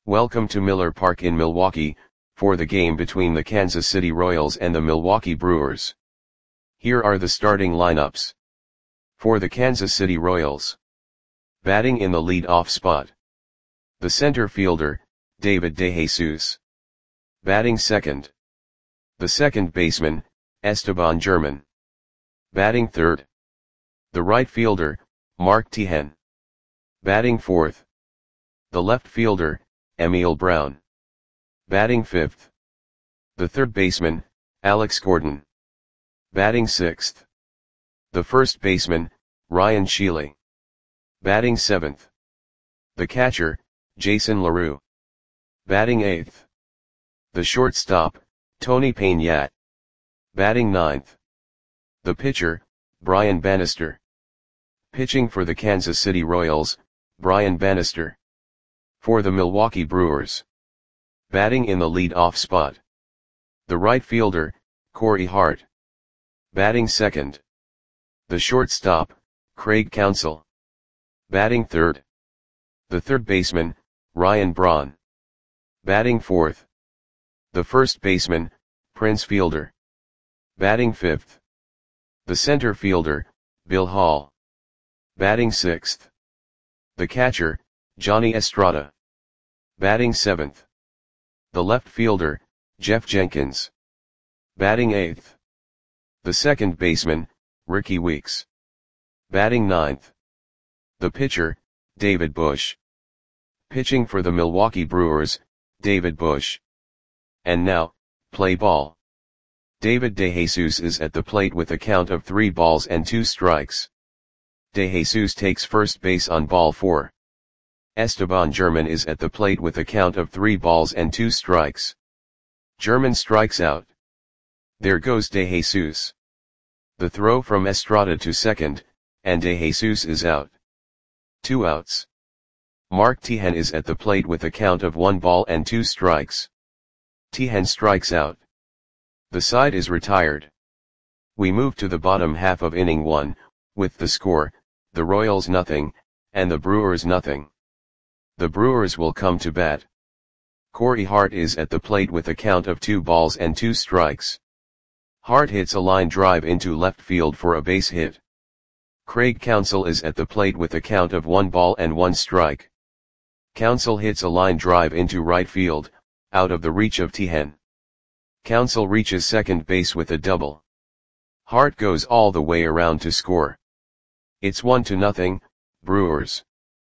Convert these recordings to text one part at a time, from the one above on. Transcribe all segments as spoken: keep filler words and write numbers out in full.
Welcome to Miller Park in Milwaukee, for the game between the Kansas City Royals and the Milwaukee Brewers. Here are the starting lineups. For the Kansas City Royals. Batting in the lead-off spot. The center fielder, David DeJesus. Batting second. The second baseman, Esteban Germán. Batting third. The right fielder, Mark Tejan. Batting fourth. The left fielder, Emil Brown. Batting fifth. The third baseman, Alex Gordon. Batting sixth. The first baseman, Ryan Sheely. Batting seventh. The catcher, Jason LaRue. Batting eighth. The shortstop, Tony Peña. Batting ninth. The pitcher, Brian Bannister. Pitching for the Kansas City Royals, Brian Bannister. For the Milwaukee Brewers. Batting in the lead-off spot. The right fielder, Corey Hart. Batting second. The shortstop, Craig Counsell. Batting third. The third baseman, Ryan Braun. Batting fourth. The first baseman, Prince Fielder. Batting fifth. The center fielder, Bill Hall. Batting sixth. The catcher, Johnny Estrada. Batting seventh. The left fielder, Jeff Jenkins. Batting eighth. The second baseman, Ricky Weeks. Batting ninth. The pitcher, David Bush. Pitching for the Milwaukee Brewers, David Bush. And now, play ball. David DeJesus is at the plate with a count of three balls and two strikes. DeJesus takes first base on ball four. Esteban Germán is at the plate with a count of three balls and two strikes. Germán strikes out. There goes DeJesus. The throw from Estrada to second, and DeJesus is out. Two outs. Mark Tejan is at the plate with a count of one ball and two strikes. Tejan strikes out. The side is retired. We move to the bottom half of inning one, with the score, the Royals nothing, and the Brewers nothing. The Brewers will come to bat. Corey Hart is at the plate with a count of two balls and two strikes. Hart hits a line drive into left field for a base hit. Craig Counsell is at the plate with a count of one ball and one strike. Counsell hits a line drive into right field, out of the reach of Tejan. Counsell reaches second base with a double. Hart goes all the way around to score. It's one to nothing, Brewers.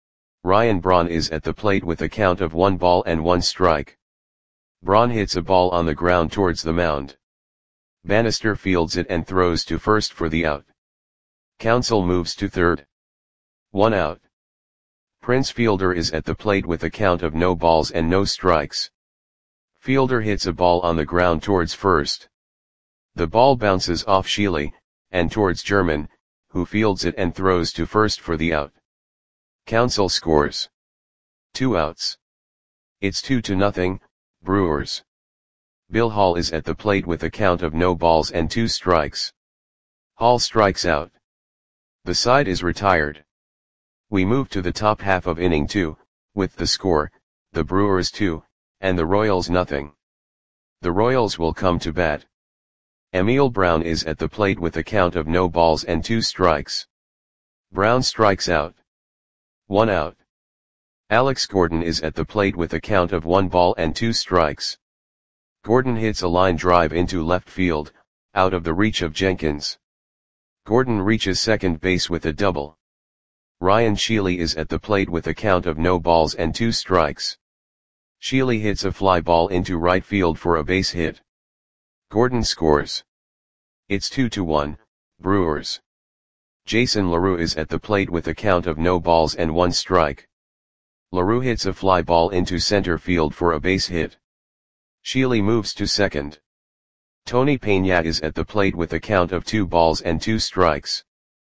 Ryan Braun is at the plate with a count of one ball and one strike. Braun hits a ball on the ground towards the mound. Bannister fields it and throws to first for the out. Counsell moves to third. One out. Prince Fielder is at the plate with a count of no balls and no strikes. Fielder hits a ball on the ground towards first. The ball bounces off Sheely, and towards Germán, who fields it and throws to first for the out. Counsell scores. Two outs. It's two to nothing, Brewers. Bill Hall is at the plate with a count of no balls and two strikes. Hall strikes out. The side is retired. We move to the top half of inning two, with the score, the Brewers two, and the Royals nothing. The Royals will come to bat. Emil Brown is at the plate with a count of no balls and two strikes. Brown strikes out. One out. Alex Gordon is at the plate with a count of one ball and two strikes. Gordon hits a line drive into left field, out of the reach of Jenkins. Gordon reaches second base with a double. Ryan Sheely is at the plate with a count of no balls and two strikes. Sheely hits a fly ball into right field for a base hit. Gordon scores. It's two to one, Brewers. Jason LaRue is at the plate with a count of no balls and one strike. LaRue hits a fly ball into center field for a base hit. Sheely moves to second. Tony Peña is at the plate with a count of two balls and two strikes.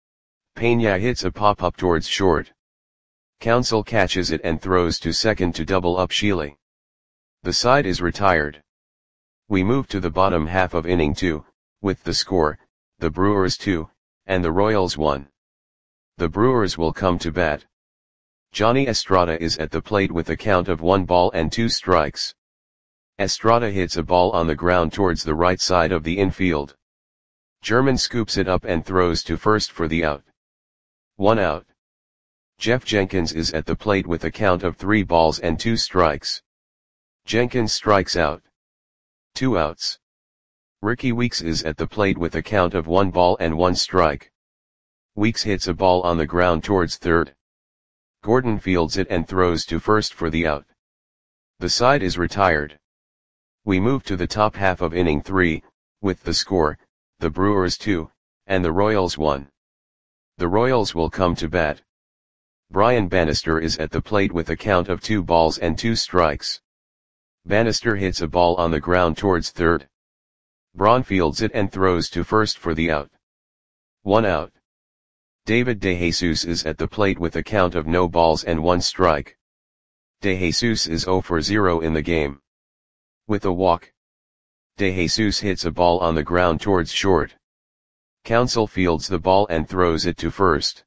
Peña hits a pop-up towards short. Counsell catches it and throws to second to double up Sheely. The side is retired. We move to the bottom half of inning two, with the score, the Brewers two, and the Royals one. The Brewers will come to bat. Johnny Estrada is at the plate with a count of one ball and two strikes. Estrada hits a ball on the ground towards the right side of the infield. German scoops it up and throws to first for the out. One out. Jeff Jenkins is at the plate with a count of three balls and two strikes. Jenkins strikes out. Two outs. Ricky Weeks is at the plate with a count of one ball and one strike. Weeks hits a ball on the ground towards third. Gordon fields it and throws to first for the out. The side is retired. We move to the top half of inning three, with the score, the Brewers two, and the Royals one. The Royals will come to bat. Brian Bannister is at the plate with a count of two balls and two strikes. Bannister hits a ball on the ground towards third. Braun fields it and throws to first for the out. One out. David DeJesus is at the plate with a count of no balls and one strike. DeJesus is zero for zero in the game. With a walk, DeJesus hits a ball on the ground towards short. Counsell fields the ball and throws it to first.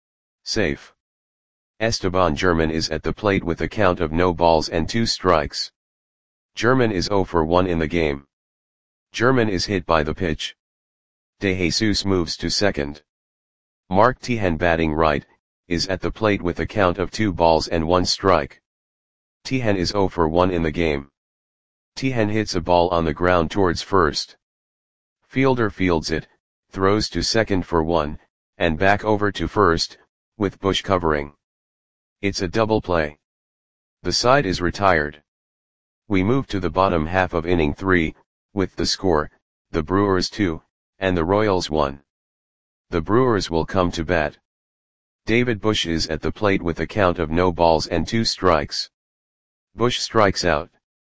Safe. Esteban German is at the plate with a count of no balls and two strikes. German is zero for one in the game. German is hit by the pitch. DeJesus moves to second. Mark Teahen, batting right, is at the plate with a count of two balls and one strike. Teahen is zero for one in the game. Teahen hits a ball on the ground towards first. Fielder fields it, throws to second for one, and back over to first, with Bush covering. It's a double play. The side is retired. We move to the bottom half of inning three, with the score, the Brewers two, and the Royals one. The Brewers will come to bat. David Bush is at the plate with a count of no balls and two strikes. Bush strikes out.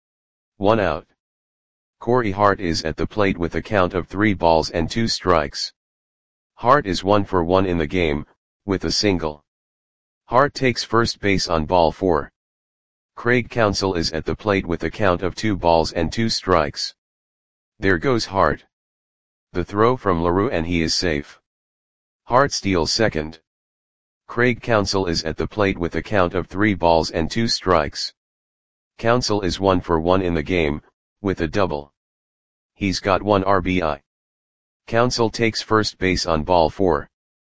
One out. Corey Hart is at the plate with a count of three balls and two strikes. Hart is one for one in the game, with a single. Hart takes first base on ball four. Craig Counsell is at the plate with a count of two balls and two strikes. There goes Hart. The throw from LaRue and he is safe. Hart steals second. Craig Counsell is at the plate with a count of three balls and two strikes. Counsell is one for one in the game, with a double. He's got one R B I. Counsell takes first base on ball four.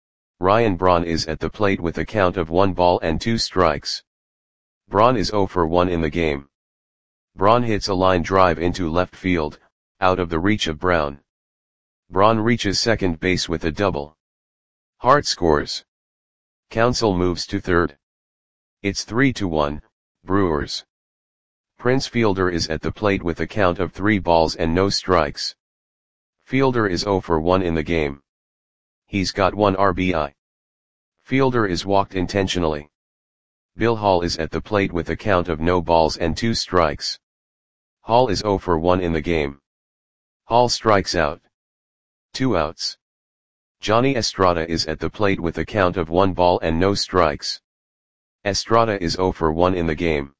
Ryan Braun is at the plate with a count of one ball and two strikes. Braun is zero for one in the game. Braun hits a line drive into left field, out of the reach of Brown. Braun reaches second base with a double. Hart scores. Counsell moves to third. It's three to one, Brewers. Prince Fielder is at the plate with a count of three balls and no strikes. Fielder is zero for one in the game. He's got one R B I. Fielder is walked intentionally. Bill Hall is at the plate with a count of no balls and two strikes. Hall is zero for one in the game. Hall strikes out. Two outs. Johnny Estrada is at the plate with a count of one ball and no strikes. Estrada is zero for one in the game.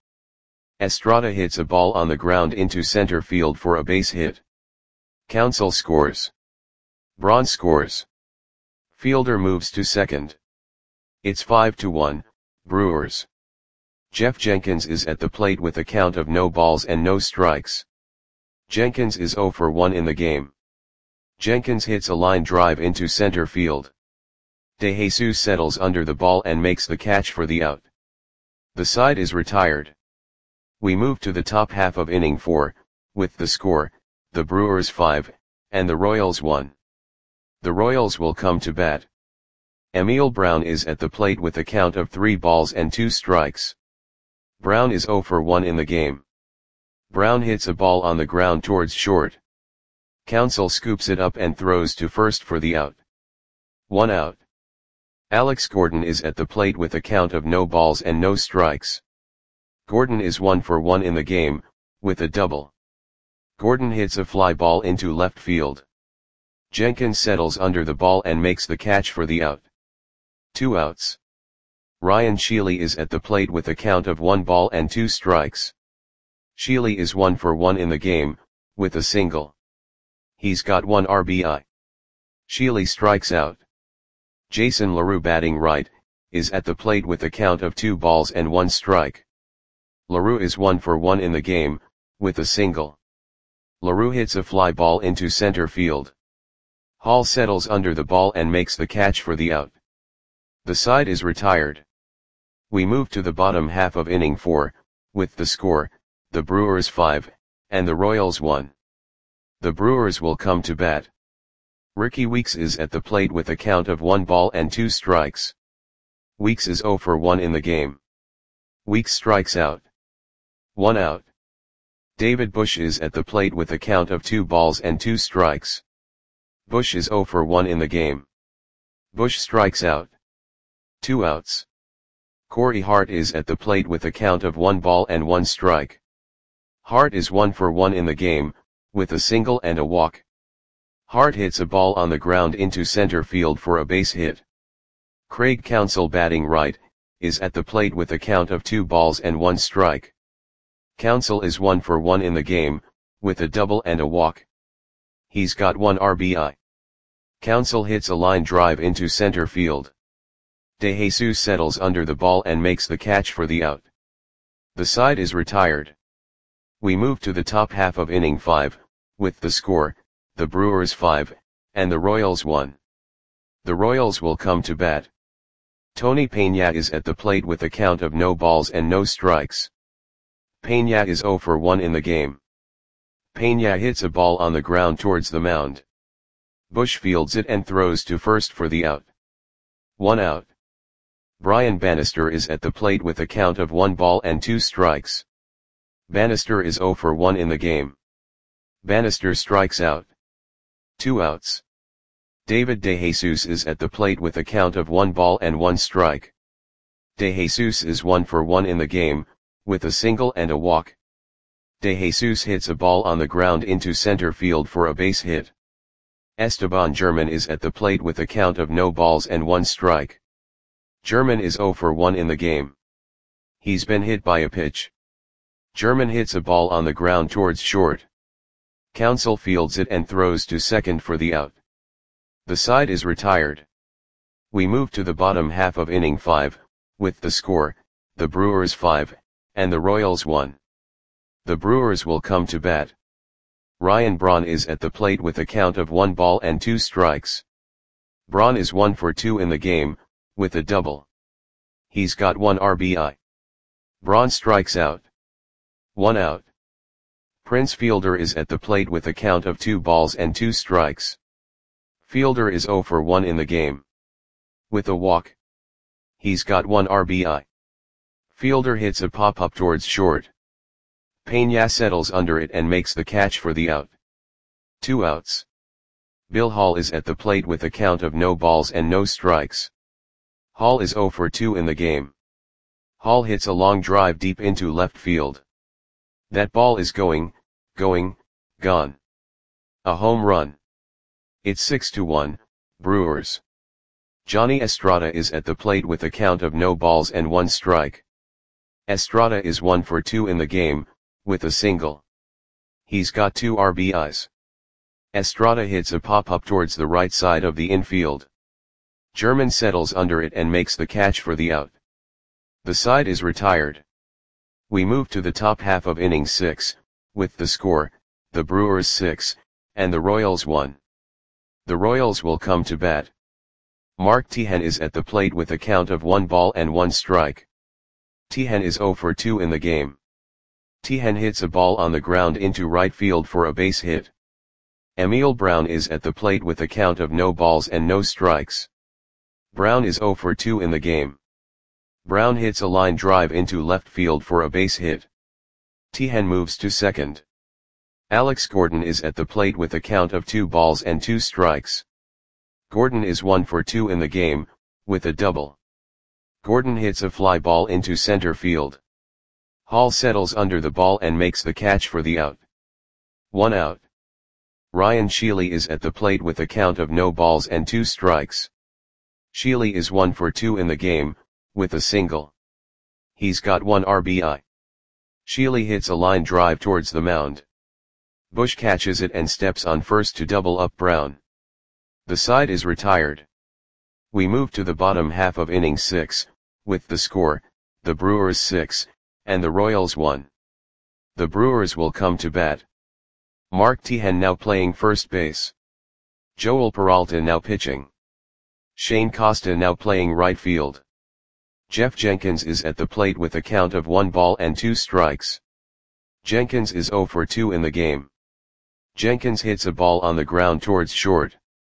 Estrada hits a ball on the ground into center field for a base hit. Counsell scores. Braun scores. Fielder moves to second. It's five to one, Brewers. Jeff Jenkins is at the plate with a count of no balls and no strikes. Jenkins is zero for one in the game. Jenkins hits a line drive into center field. DeJesus settles under the ball and makes the catch for the out. The side is retired. We move to the top half of inning four, with the score, the Brewers five, and the Royals one. The Royals will come to bat. Emil Brown is at the plate with a count of three balls and two strikes. Brown is zero for one in the game. Brown hits a ball on the ground towards short. Counsell scoops it up and throws to first for the out. One out. Alex Gordon is at the plate with a count of no balls and no strikes. Gordon is one for one in the game, with a double. Gordon hits a fly ball into left field. Jenkins settles under the ball and makes the catch for the out. Two outs. Ryan Sheely is at the plate with a count of one ball and two strikes. Sheely is one for one in the game, with a single. He's got one R B I. Sheely strikes out. Jason LaRue, batting right, is at the plate with a count of two balls and one strike. LaRue is one for one in the game, with a single. LaRue hits a fly ball into center field. Hall settles under the ball and makes the catch for the out. The side is retired. We move to the bottom half of inning four, with the score, the Brewers five, and the Royals one. The Brewers will come to bat. Rickie Weeks is at the plate with a count of one ball and two strikes. Weeks is zero for one in the game. Weeks strikes out. One out. David Bush is at the plate with a count of two balls and two strikes. Bush is zero for one in the game. Bush strikes out. Two outs. Corey Hart is at the plate with a count of one ball and one strike. Hart is one for one in the game, with a single and a walk. Hart hits a ball on the ground into center field for a base hit. Craig Counsell, batting right, is at the plate with a count of two balls and one strike. Counsell is one for one in the game, with a double and a walk. He's got one R B I. Counsell hits a line drive into center field. DeJesus settles under the ball and makes the catch for the out. The side is retired. We move to the top half of inning five, with the score, the Brewers five, and the Royals one. The Royals will come to bat. Tony Peña is at the plate with a count of no balls and no strikes. Peña is zero for one in the game. Peña hits a ball on the ground towards the mound. Bush fields it and throws to first for the out. One out. Brian Bannister is at the plate with a count of one ball and two strikes. Bannister is zero for one in the game. Bannister strikes out. Two outs. David DeJesus is at the plate with a count of one ball and one strike. DeJesus is one for one in the game, with a single and a walk. DeJesus hits a ball on the ground into center field for a base hit. Esteban German is at the plate with a count of no balls and one strike. German is zero for one in the game. He's been hit by a pitch. German hits a ball on the ground towards short. Counsell fields it and throws to second for the out. The side is retired. We move to the bottom half of inning five, with the score, the Brewers five, and the Royals one. The Brewers will come to bat. Ryan Braun is at the plate with a count of one ball and two strikes. Braun is one for two in the game, with a double. He's got one R B I. Braun strikes out. One out. Prince Fielder is at the plate with a count of two balls and two strikes. Fielder is zero for one in the game. With a walk. He's got one R B I. Fielder hits a pop-up towards short. Peña settles under it and makes the catch for the out. Two outs. Bill Hall is at the plate with a count of no balls and no strikes. Hall is zero for two in the game. Hall hits a long drive deep into left field. That ball is going, going, gone. A home run. It's six to one, Brewers. Johnny Estrada is at the plate with a count of no balls and one strike. Estrada is one for two in the game, with a single. He's got two R B Is. Estrada hits a pop-up towards the right side of the infield. German settles under it and makes the catch for the out. The side is retired. We move to the top half of inning six, with the score, the Brewers six, and the Royals one. The Royals will come to bat. Mark Teahen is at the plate with a count of one ball and one strike. Teahen is zero for two in the game. Teahen hits a ball on the ground into right field for a base hit. Emil Brown is at the plate with a count of no balls and no strikes. Brown is zero for two in the game. Brown hits a line drive into left field for a base hit. Teahen moves to second. Alex Gordon is at the plate with a count of two balls and two strikes. Gordon is one for two in the game, with a double. Gordon hits a fly ball into center field. Hall settles under the ball and makes the catch for the out. One out. Ryan Sheely is at the plate with a count of no balls and two strikes. Sheely is one for two in the game, with a single. He's got one R B I. Sheely hits a line drive towards the mound. Bush catches it and steps on first to double up Brown. The side is retired. We move to the bottom half of inning six, with the score, the Brewers six, and the Royals one. The Brewers will come to bat. Mark Teahen now playing first base. Joel Peralta now pitching. Shane Costa now playing right field. Jeff Jenkins is at the plate with a count of one ball and two strikes. Jenkins is oh for two in the game. Jenkins hits a ball on the ground towards short.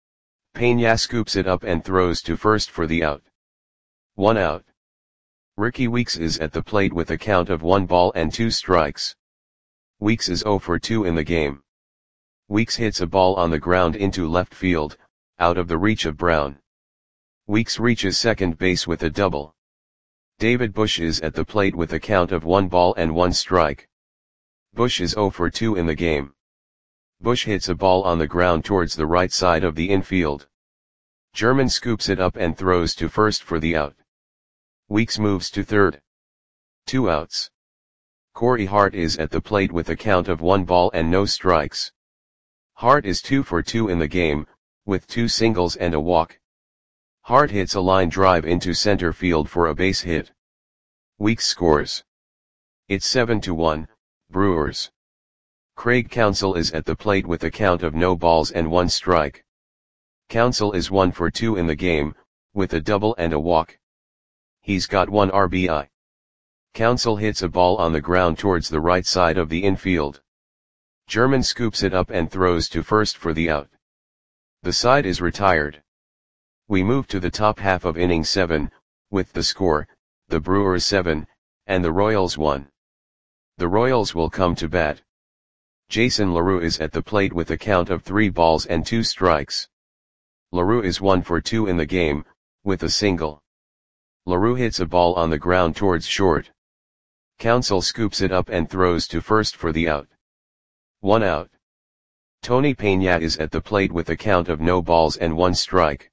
Peña scoops it up and throws to first for the out. One out. Ricky Weeks is at the plate with a count of one ball and two strikes. Weeks is oh for two in the game. Weeks hits a ball on the ground into left field, out of the reach of Brown. Weeks reaches second base with a double. David Bush is at the plate with a count of one ball and one strike. Bush is oh for two in the game. Bush hits a ball on the ground towards the right side of the infield. German scoops it up and throws to first for the out. Weeks moves to third. Two outs. Corey Hart is at the plate with a count of one ball and no strikes. Hart is two for two in the game, with two singles and a walk. Hart hits a line drive into center field for a base hit. Weeks scores. It's seven to one, Brewers. Craig Counsell is at the plate with a count of no balls and one strike. Counsell is one for two in the game, with a double and a walk. He's got one R B I. Counsell hits a ball on the ground towards the right side of the infield. German scoops it up and throws to first for the out. The side is retired. We move to the top half of inning seven, with the score, the Brewers seven, and the Royals one. The Royals will come to bat. Jason LaRue is at the plate with a count of three balls and two strikes. LaRue is one for two in the game, with a single. LaRue hits a ball on the ground towards short. Counsell scoops it up and throws to first for the out. One out. Tony Peña is at the plate with a count of no balls and one strike.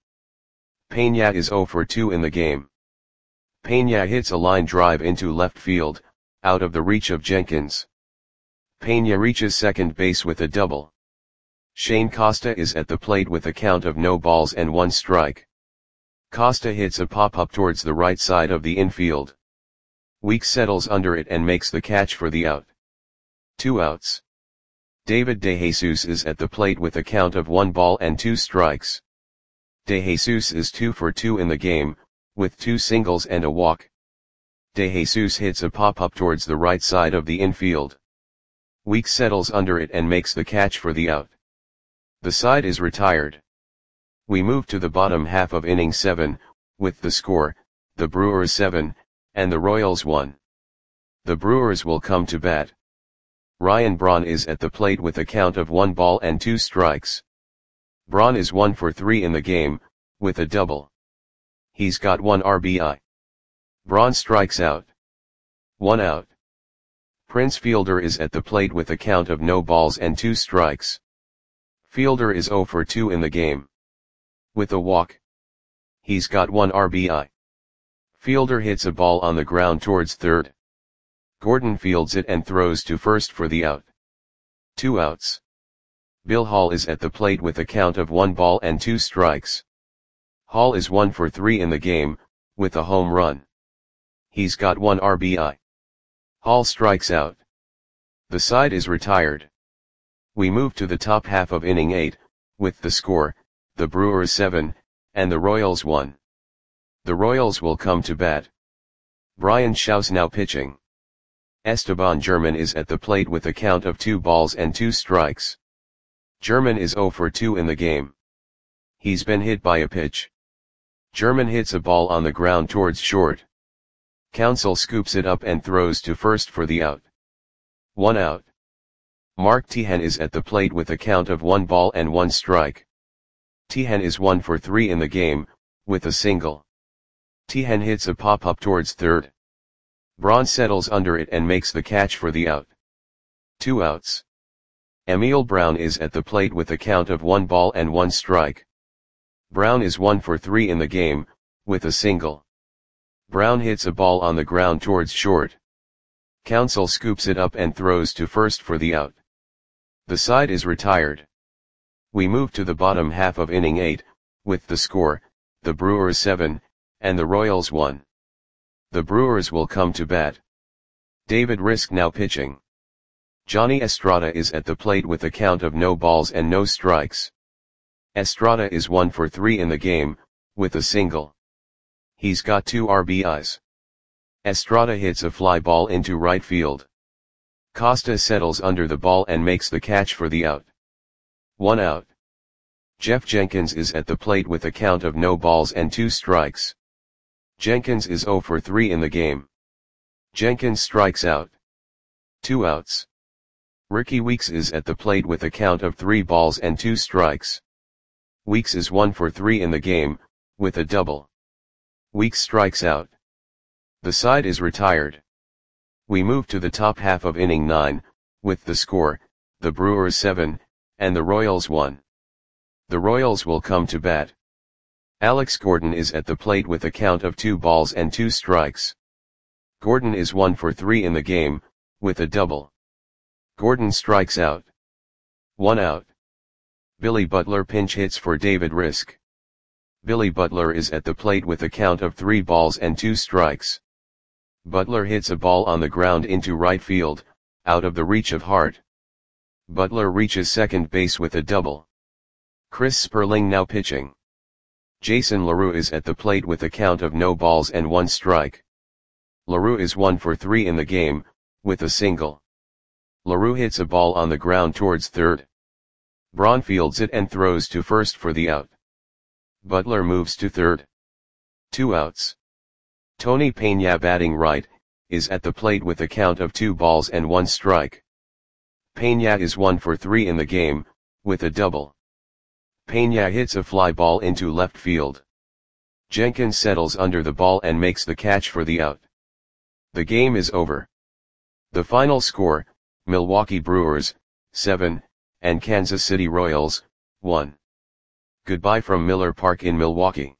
Peña is oh for two in the game. Peña hits a line drive into left field, out of the reach of Jenkins. Peña reaches second base with a double. Shane Costa is at the plate with a count of no balls and one strike. Costa hits a pop-up towards the right side of the infield. Weeks settles under it and makes the catch for the out. Two outs. David DeJesus is at the plate with a count of one ball and two strikes. DeJesus is two for two in the game, with two singles and a walk. DeJesus hits a pop-up towards the right side of the infield. Weeks settles under it and makes the catch for the out. The side is retired. We move to the bottom half of inning seven, with the score, the Brewers seven, and the Royals one. The Brewers will come to bat. Ryan Braun is at the plate with a count of one ball and two strikes. Braun is one for three in the game, with a double. He's got one R B I. Braun strikes out. One out. Prince Fielder is at the plate with a count of no balls and two strikes. Fielder is oh for two in the game. With a walk. He's got one R B I. Fielder hits a ball on the ground towards third. Gordon fields it and throws to first for the out. Two outs. Bill Hall is at the plate with a count of one ball and two strikes. Hall is one for three in the game, with a home run. He's got one R B I. Hall strikes out. The side is retired. We move to the top half of inning eight, with the score, the Brewers seven, and the Royals one. The Royals will come to bat. Brian Shaw's now pitching. Esteban German is at the plate with a count of two balls and two strikes. German is oh for two in the game. He's been hit by a pitch. German hits a ball on the ground towards short. Counsell scoops it up and throws to first for the out. One out. Mark Teahen is at the plate with a count of one ball and one strike. Teahen is one for three in the game, with a single. Teahen hits a pop-up towards third. Braun settles under it and makes the catch for the out. Two outs. Emil Brown is at the plate with a count of one ball and one strike. Brown is one for three in the game, with a single. Brown hits a ball on the ground towards short. Counsell scoops it up and throws to first for the out. The side is retired. We move to the bottom half of inning eight, with the score, the Brewers seven, and the Royals one. The Brewers will come to bat. David Risk now pitching. Johnny Estrada is at the plate with a count of no balls and no strikes. Estrada is one for three in the game, with a single. He's got two R B Is. Estrada hits a fly ball into right field. Costa settles under the ball and makes the catch for the out. One out. Jeff Jenkins is at the plate with a count of no balls and two strikes. Jenkins is zero for three in the game. Jenkins strikes out. Two outs. Ricky Weeks is at the plate with a count of three balls and two strikes. Weeks is one for three in the game, with a double. Weeks strikes out. The side is retired. We move to the top half of inning nine, with the score, the Brewers seven, and the Royals one. The Royals will come to bat. Alex Gordon is at the plate with a count of two balls and two strikes. Gordon is one for three in the game, with a double. Gordon strikes out. One out. Billy Butler pinch hits for David Risk. Billy Butler is at the plate with a count of three balls and two strikes. Butler hits a ball on the ground into right field, out of the reach of Hart. Butler reaches second base with a double. Chris Sperling now pitching. Jason LaRue is at the plate with a count of no balls and one strike. LaRue is one for three in the game, with a single. LaRue hits a ball on the ground towards third. Braun fields it and throws to first for the out. Butler moves to third. Two outs. Tony Peña batting right, is at the plate with a count of two balls and one strike. Peña is one for three in the game, with a double. Peña hits a fly ball into left field. Jenkins settles under the ball and makes the catch for the out. The game is over. The final score, Milwaukee Brewers, seven, and Kansas City Royals, one. Goodbye from Miller Park in Milwaukee.